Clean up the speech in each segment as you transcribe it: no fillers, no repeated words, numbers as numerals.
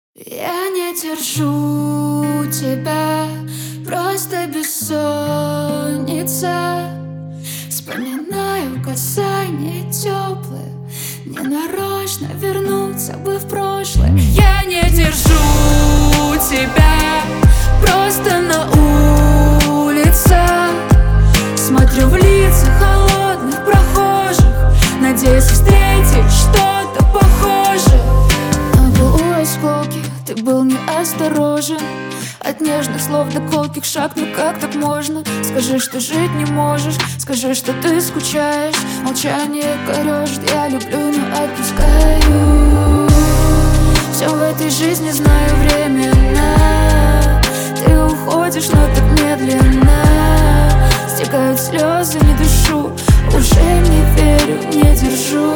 Я не держу тебя, просто бессонница. Вспоминаю касание теплое, ненарочно вернуться бы в прошлое. Я не держу тебя, просто на улицах смотрю в лица холодных прохожих, надеюсь встретить что-то похожее. Но был у осколки, ты был неосторожен. От нежных слов до колких шаг, ну как так можно? Скажи, что жить не можешь, скажи, что ты скучаешь. Молчание корежит, я люблю, но отпускаю. Все в этой жизни знаю временно. Ты уходишь, но так медленно. Стекают слезы, не дышу, уже не верю, не держу.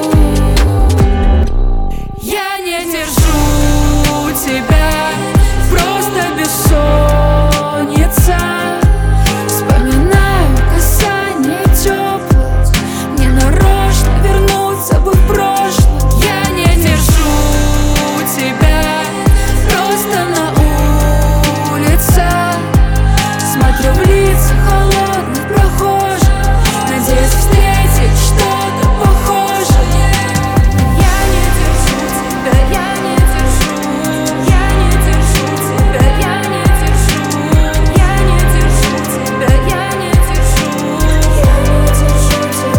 Я не держу тебя, просто бессонница. Вспоминаю касание теплое, ненарочно вернуться бы в прошлое. Я не держу тебя, просто на улицах смотрю в лица холодных прохожих, надеюсь встретить что-то похожее. Я не держу тебя, я не держу. Я не держу тебя, я не держу. Я не держу тебя, я не держу. Я не держу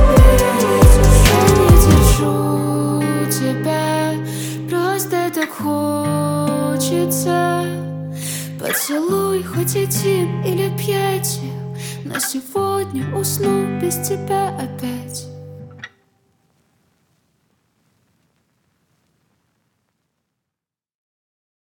тебя, я не держу тебя. Просто так хочется поцелуй, хоть один или 5. Но сегодня усну без тебя опять.